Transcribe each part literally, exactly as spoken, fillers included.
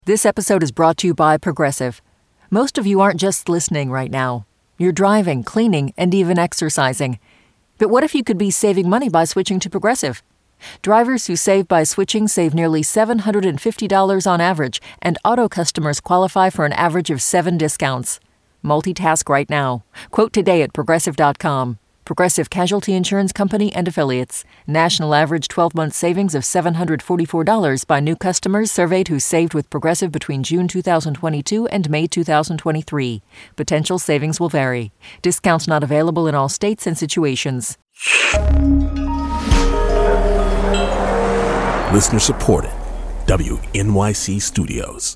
This episode is brought to you by Progressive. Most of you aren't just listening right now. You're driving, cleaning, and even exercising. But what if you could be saving money by switching to Progressive? Drivers who save by switching save nearly seven hundred fifty dollars on average, and auto customers qualify for an average of seven discounts. Multitask right now. Quote today at Progressive dot com. Progressive Casualty Insurance Company and Affiliates. National average twelve-month savings of seven hundred forty-four dollars by new customers surveyed who saved with Progressive between June two thousand twenty-two and May two thousand twenty-three. Potential savings will vary. Discounts not available in all states and situations. Listener supported. W N Y C Studios.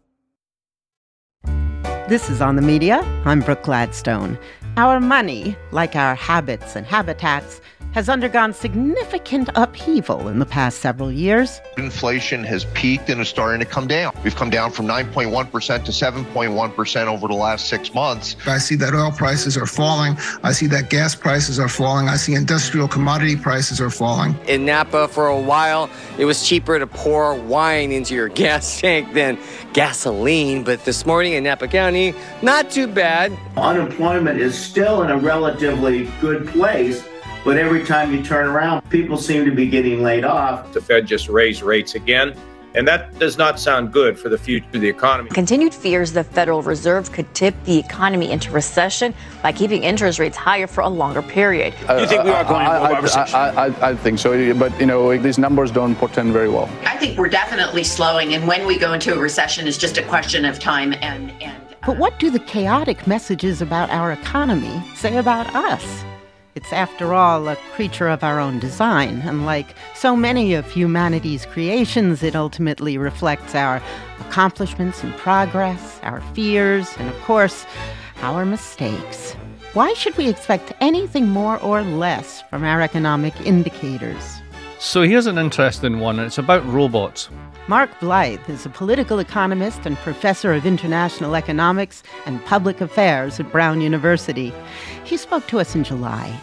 This is On the Media. I'm Brooke Gladstone. Our money, like our habits and habitats, has undergone significant upheaval in the past several years. Inflation has peaked and is starting to come down. We've come down from nine point one percent to seven point one percent over the last six months. I see that oil prices are falling. I see that gas prices are falling. I see industrial commodity prices are falling. In Napa, for a while, it was cheaper to pour wine into your gas tank than gasoline. But this morning in Napa County, not too bad. Unemployment is still in a relatively good place. But every time you turn around, people seem to be getting laid off. The Fed just raised rates again, and that does not sound good for the future of the economy. Continued fears the Federal Reserve could tip the economy into recession by keeping interest rates higher for a longer period. Do you think we are going I, into a recession? I, I, I think so, but you know, these numbers don't portend very well. I think we're definitely slowing, and when we go into a recession is just a question of time. And, and uh, But what do the chaotic messages about our economy say about us? It's, after all, a creature of our own design, and like so many of humanity's creations, it ultimately reflects our accomplishments and progress, our fears, and, of course, our mistakes. Why should we expect anything more or less from our economic indicators? So here's an interesting one, and it's about robots. Mark Blyth is a political economist and professor of international economics and public affairs at Brown University. He spoke to us in July.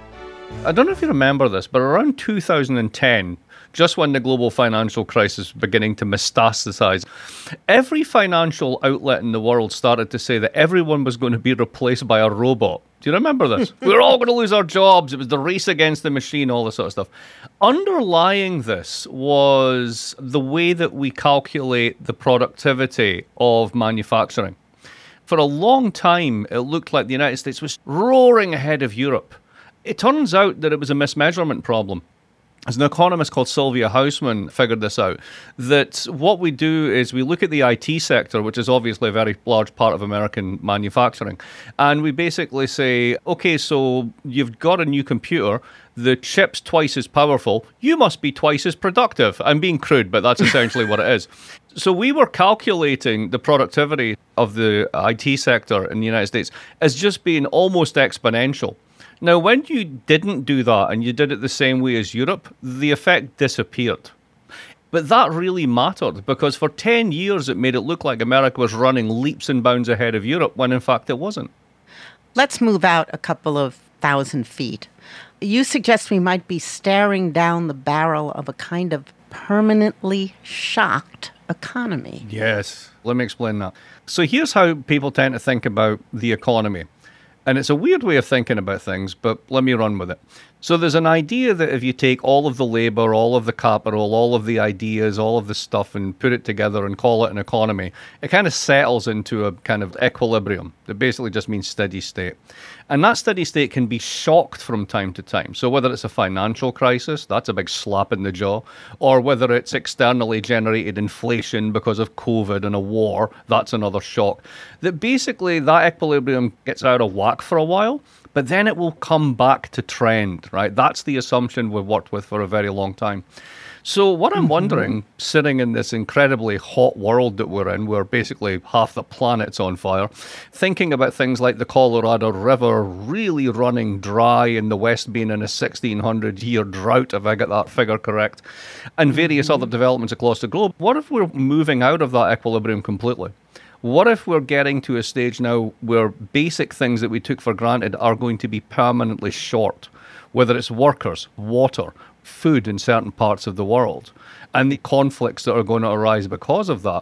I don't know if you remember this, but around two thousand ten, just when the global financial crisis was beginning to metastasize, every financial outlet in the world started to say that everyone was going to be replaced by a robot. Do you remember this? We were all going to lose our jobs. It was the race against the machine, all this sort of stuff. Underlying this was the way that we calculate the productivity of manufacturing. For a long time, it looked like the United States was roaring ahead of Europe. It turns out that it was a mismeasurement problem. As an economist called Sylvia Hausman figured this out, that what we do is we look at the I T sector, which is obviously a very large part of American manufacturing, and we basically say, okay, so you've got a new computer, the chip's twice as powerful, you must be twice as productive. I'm being crude, but that's essentially what it is. So we were calculating the productivity of the I T sector in the United States as just being almost exponential. Now, when you didn't do that and you did it the same way as Europe, the effect disappeared. But that really mattered because for ten years it made it look like America was running leaps and bounds ahead of Europe when in fact it wasn't. Let's move out a couple of thousand feet. You suggest we might be staring down the barrel of a kind of permanently shocked economy. Yes, let me explain that. So here's how people tend to think about the economy. And it's a weird way of thinking about things, but let me run with it. So there's an idea that if you take all of the labor, all of the capital, all of the ideas, all of the stuff and put it together and call it an economy, it kind of settles into a kind of equilibrium. It basically just means steady state. And that steady state can be shocked from time to time. So whether it's a financial crisis, that's a big slap in the jaw, or whether it's externally generated inflation because of COVID and a war, that's another shock. That basically that equilibrium gets out of whack for a while, but then it will come back to trend, right? That's the assumption we've worked with for a very long time. So what I'm mm-hmm. wondering, sitting in this incredibly hot world that we're in, where basically half the planet's on fire, thinking about things like the Colorado River really running dry and the West being in a sixteen hundred year drought, if I get that figure correct, and various mm-hmm. other developments across the globe, what if we're moving out of that equilibrium completely? What if we're getting to a stage now where basic things that we took for granted are going to be permanently short, whether it's workers, water, food in certain parts of the world, and the conflicts that are going to arise because of that?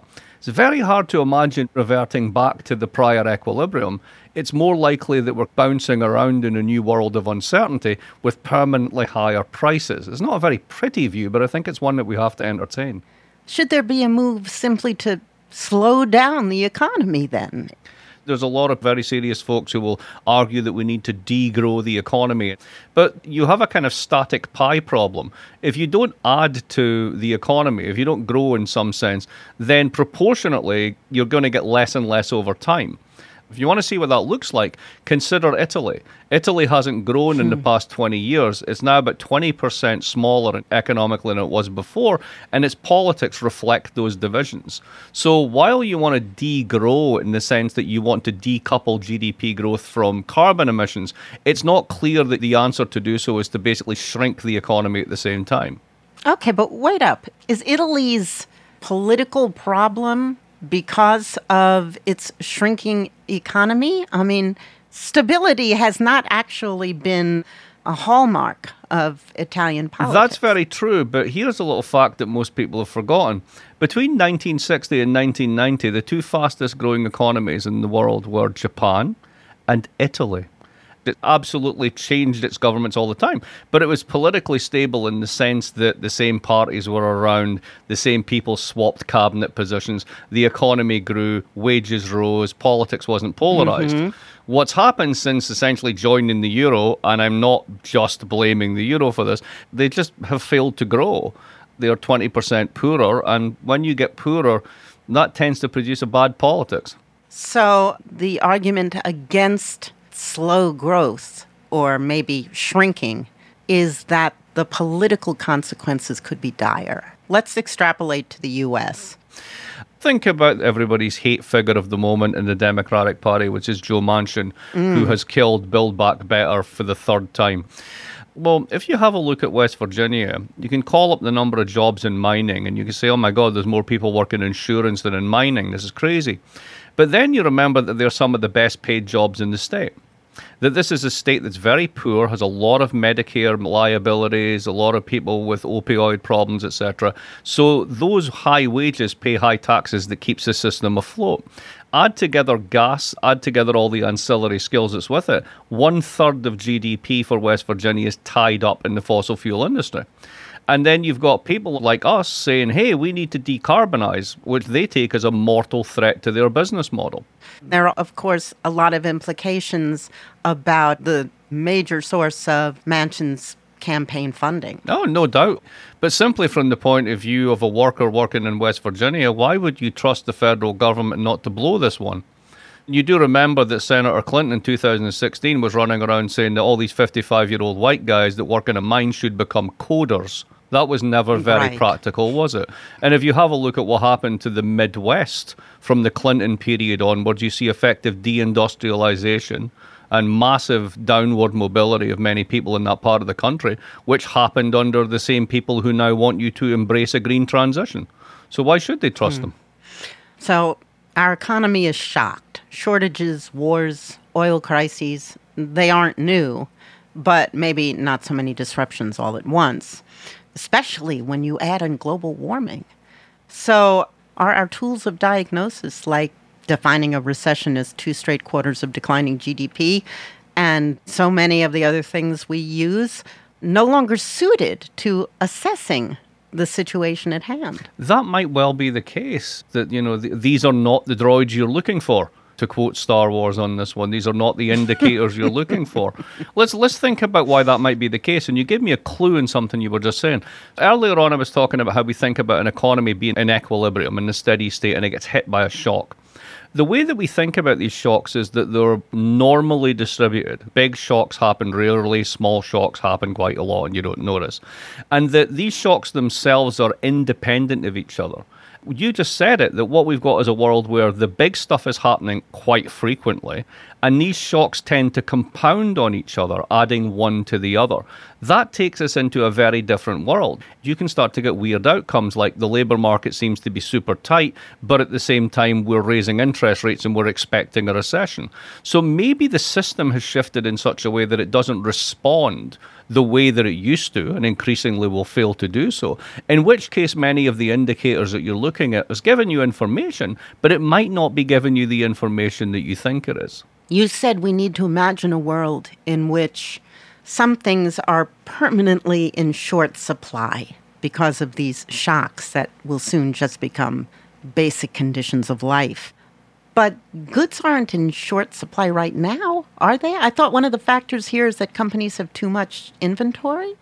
It's very hard to imagine reverting back to the prior equilibrium. It's more likely that we're bouncing around in a new world of uncertainty with permanently higher prices. It's not a very pretty view, but I think it's one that we have to entertain. Should there be a move simply to slow down the economy then? There's a lot of very serious folks who will argue that we need to degrow the economy. But you have a kind of static pie problem. If you don't add to the economy, if you don't grow in some sense, then proportionately you're going to get less and less over time. If you want to see what that looks like, consider Italy. Italy hasn't grown in the past twenty years. It's now about twenty percent smaller economically than it was before, and its politics reflect those divisions. So while you want to degrow in the sense that you want to decouple G D P growth from carbon emissions, it's not clear that the answer to do so is to basically shrink the economy at the same time. Okay, but wait up. Is Italy's political problem because of its shrinking economy? I mean, stability has not actually been a hallmark of Italian politics. That's very true, but here's a little fact that most people have forgotten. Between nineteen sixty and nineteen ninety, the two fastest growing economies in the world were Japan and Italy. It absolutely changed its governments all the time. But it was politically stable in the sense that the same parties were around, the same people swapped cabinet positions, the economy grew, wages rose, politics wasn't polarized. Mm-hmm. What's happened since essentially joining the euro, and I'm not just blaming the euro for this, they just have failed to grow. They are twenty percent poorer, and when you get poorer, that tends to produce a bad politics. So the argument against slow growth, or maybe shrinking, is that the political consequences could be dire. Let's extrapolate to the U S. Think about everybody's hate figure of the moment in the Democratic Party, which is Joe Manchin, mm. who has killed Build Back Better for the third time. Well, if you have a look at West Virginia, you can call up the number of jobs in mining and you can say, oh my God, there's more people working in insurance than in mining. This is crazy. But then you remember that they're some of the best paid jobs in the state. That this is a state that's very poor, has a lot of Medicare liabilities, a lot of people with opioid problems, et cetera. So those high wages pay high taxes that keeps the system afloat. Add together gas, add together all the ancillary skills that's with it. One third of G D P for West Virginia is tied up in the fossil fuel industry. And then you've got people like us saying, hey, we need to decarbonize, which they take as a mortal threat to their business model. There are, of course, a lot of implications about the major source of Manchin's campaign funding. Oh, no doubt. But simply from the point of view of a worker working in West Virginia, why would you trust the federal government not to blow this one? You do remember that Senator Clinton in two thousand sixteen was running around saying that all these fifty-five-year-old white guys that work in a mine should become coders. That was never very right. practical, was it? And if you have a look at what happened to the Midwest from the Clinton period onwards, you see effective deindustrialization and massive downward mobility of many people in that part of the country, which happened under the same people who now want you to embrace a green transition. So why should they trust mm. them? So our economy is shocked. Shortages, wars, oil crises, they aren't new, but maybe not so many disruptions all at once, especially when you add in global warming. So are our tools of diagnosis, like defining a recession as two straight quarters of declining G D P and so many of the other things we use, no longer suited to assessing the situation at hand? That might well be the case, that, you know, th- these are not the droids you're looking for. To quote Star Wars on this one, these are not the indicators you're looking for. Let's let's think about why that might be the case. And you gave me a clue in something you were just saying. Earlier on, I was talking about how we think about an economy being in equilibrium, in a steady state, and it gets hit by a shock. The way that we think about these shocks is that they're normally distributed. Big shocks happen rarely, small shocks happen quite a lot, and you don't notice. And that these shocks themselves are independent of each other. You just said it, that what we've got is a world where the big stuff is happening quite frequently, and these shocks tend to compound on each other, adding one to the other. That takes us into a very different world. You can start to get weird outcomes, like the labour market seems to be super tight, but at the same time we're raising interest rates and we're expecting a recession. So maybe the system has shifted in such a way that it doesn't respond the way that it used to, and increasingly will fail to do so, in which case many of the indicators that you're looking at is giving you information, but it might not be giving you the information that you think it is. You said we need to imagine a world in which some things are permanently in short supply because of these shocks that will soon just become basic conditions of life. But goods aren't in short supply right now, are they? I thought one of the factors here is that companies have too much inventory.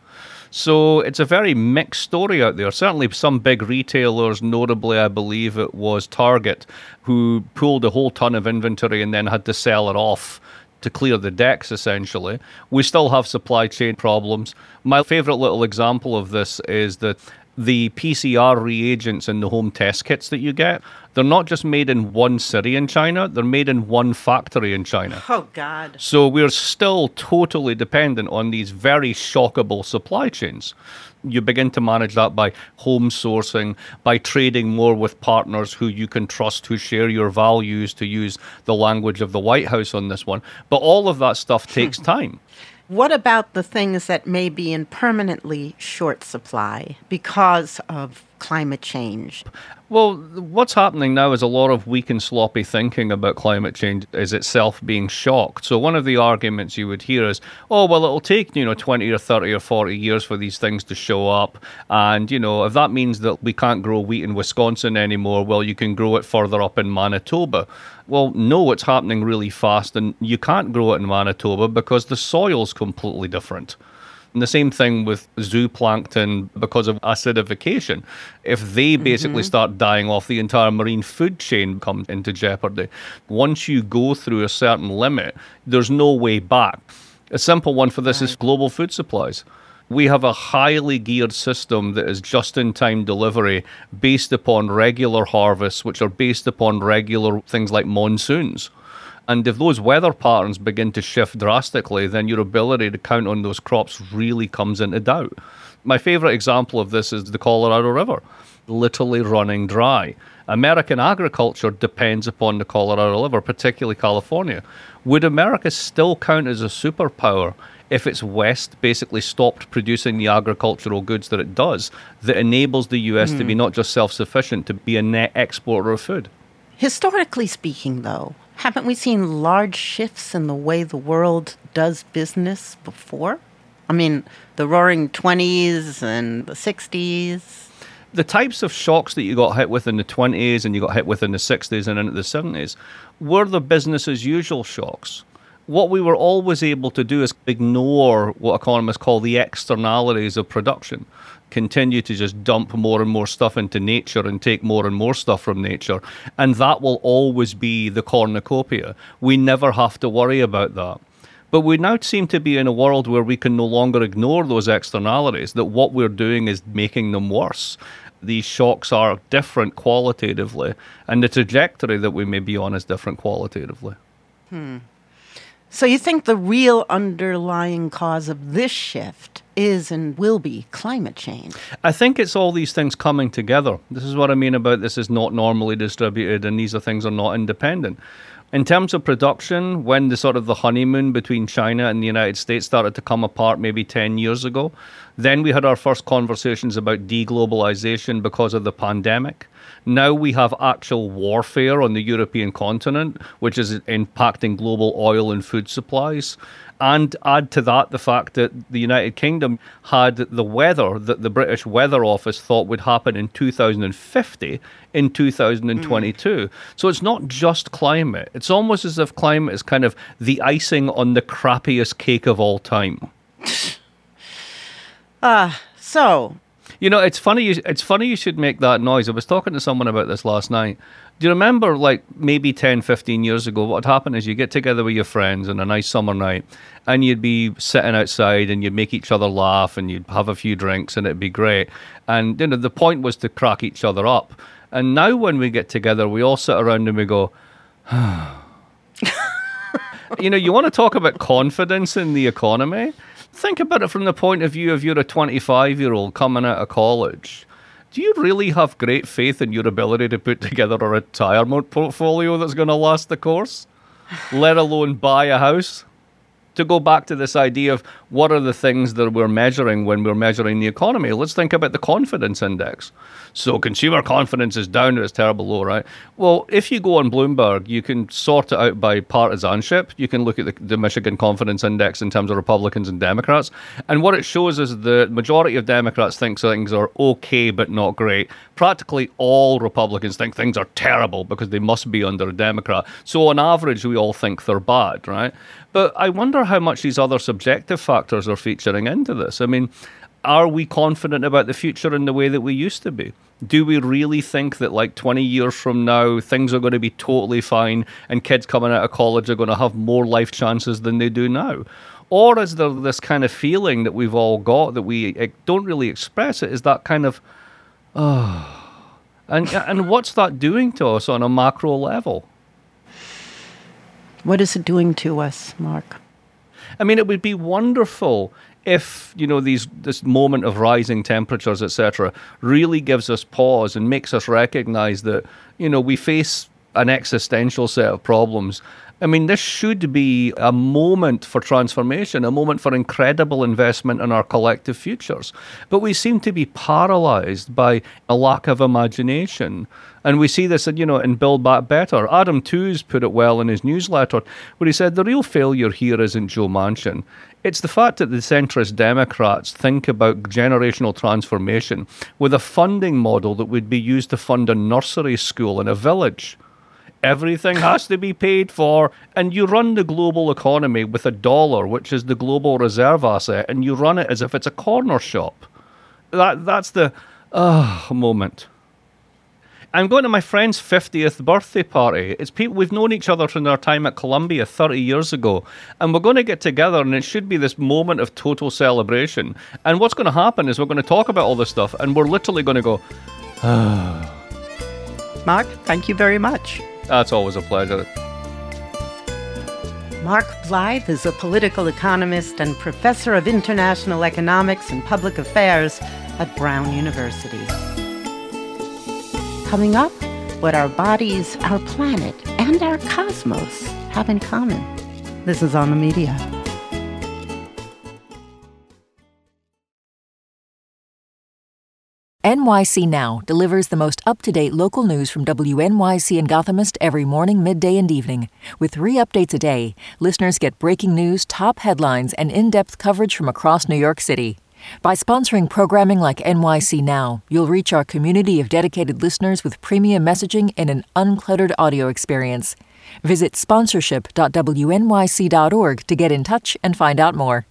So it's a very mixed story out there. Certainly some big retailers, notably I believe it was Target, who pulled a whole ton of inventory and then had to sell it off to clear the decks, essentially. We still have supply chain problems. My favorite little example of this is that the P C R reagents in the home test kits that you get, they're not just made in one city in China, they're made in one factory in China. Oh, God. So we're still totally dependent on these very shockable supply chains. You begin to manage that by home sourcing, by trading more with partners who you can trust, who share your values, to use the language of the White House on this one. But all of that stuff takes time. What about the things that may be in permanently short supply because of climate change? Well, what's happening now is a lot of weak and sloppy thinking about climate change is itself being shocked. So one of the arguments you would hear is, oh, well, it'll take, you know, twenty or thirty or forty years for these things to show up. And, you know, if that means that we can't grow wheat in Wisconsin anymore, well, you can grow it further up in Manitoba. Well, no, it's happening really fast, and you can't grow it in Manitoba because the soil's completely different. And the same thing with zooplankton because of acidification. If they basically mm-hmm. start dying off, the entire marine food chain comes into jeopardy. Once you go through a certain limit, there's no way back. A simple one for this right. is global food supplies. We have a highly geared system that is just-in-time delivery based upon regular harvests, which are based upon regular things like monsoons. And if those weather patterns begin to shift drastically, then your ability to count on those crops really comes into doubt. My favorite example of this is the Colorado River, literally running dry. American agriculture depends upon the Colorado River, particularly California. Would America still count as a superpower if its West basically stopped producing the agricultural goods that it does, that enables the U S mm. to be not just self-sufficient, to be a net exporter of food? Historically speaking, though, haven't we seen large shifts in the way the world does business before? I mean, the Roaring Twenties and the Sixties. The types of shocks that you got hit with in the twenties and you got hit with in the sixties and into the seventies were the business as usual shocks. What we were always able to do is ignore what economists call the externalities of production. Continue to just dump more and more stuff into nature and take more and more stuff from nature. And that will always be the cornucopia. We never have to worry about that. But we now seem to be in a world where we can no longer ignore those externalities, that what we're doing is making them worse. These shocks are different qualitatively, and the trajectory that we may be on is different qualitatively. Hmm. So you think the real underlying cause of this shift is and will be climate change? I think it's all these things coming together. This is what I mean about this is not normally distributed, and these are things are not independent. In terms of production, when the sort of the honeymoon between China and the United States started to come apart maybe ten years ago, then we had our first conversations about deglobalization because of the pandemic. Now we have actual warfare on the European continent, which is impacting global oil and food supplies. And add to that the fact that the United Kingdom had the weather that the British Weather Office thought would happen in two thousand fifty in two thousand twenty-two. Mm. So it's not just climate. It's almost as if climate is kind of the icing on the crappiest cake of all time. Ah, uh, so... You know, it's funny. You, it's funny you should make that noise. I was talking to someone about this last night. Do you remember, like, maybe ten, fifteen years ago, what would happen is you get together with your friends on a nice summer night and you'd be sitting outside and you'd make each other laugh and you'd have a few drinks and it'd be great. And, you know, the point was to crack each other up. And now when we get together, we all sit around and we go, you know, you want to talk about confidence in the economy? Think about it from the point of view of you're a twenty-five-year-old coming out of college. Do you really have great faith in your ability to put together a retirement portfolio that's going to last the course, let alone buy a house? to go back to this idea of what are the things that we're measuring when we're measuring the economy. Let's think about the confidence index. So consumer confidence is down at its terrible low, right? Well, if you go on Bloomberg, you can sort it out by partisanship. You can look at the, the Michigan confidence index in terms of Republicans and Democrats. And what it shows is the majority of Democrats think things are okay but not great. Practically all Republicans think things are terrible because they must be under a Democrat. So on average, we all think they're bad, right? But I wonder how much these other subjective factors are featuring into this. I mean, are we confident about the future in the way that we used to be? Do we really think that like twenty years from now, things are going to be totally fine and kids coming out of college are going to have more life chances than they do now? Or is there this kind of feeling that we've all got that we don't really express it? Is that kind of, oh, and, and what's that doing to us on a macro level? What is it doing to us, Mark? I mean, it would be wonderful if, you know, these this moment of rising temperatures, et cetera, really gives us pause and makes us recognize that, you know, we face an existential set of problems. I mean, this should be a moment for transformation, a moment for incredible investment in our collective futures. But we seem to be paralyzed by a lack of imagination. And we see this, you know, in Build Back Better. Adam Tooze put it well in his newsletter, where he said the real failure here isn't Joe Manchin. It's the fact that the centrist Democrats think about generational transformation with a funding model that would be used to fund a nursery school in a village. Everything has to be paid for, and you run the global economy with a dollar, which is the global reserve asset, and you run it as if it's a corner shop. That That's the uh, moment. I'm going to my friend's fiftieth birthday party. It's people we've known each other from our time at Columbia thirty years ago, and we're going to get together, and it should be this moment of total celebration. And what's going to happen is we're going to talk about all this stuff, and we're literally going to go, ah. Mark, thank you very much. That's always a pleasure. Mark Blyth is a political economist and professor of international economics and public affairs at Brown University. Coming up, what our bodies, our planet, and our cosmos have in common. This is On the Media. N Y C Now delivers the most up-to-date local news from W N Y C and Gothamist every morning, midday, and evening. With three updates a day, listeners get breaking news, top headlines, and in-depth coverage from across New York City. By sponsoring programming like N Y C Now, you'll reach our community of dedicated listeners with premium messaging and an uncluttered audio experience. Visit sponsorship dot W N Y C dot org to get in touch and find out more.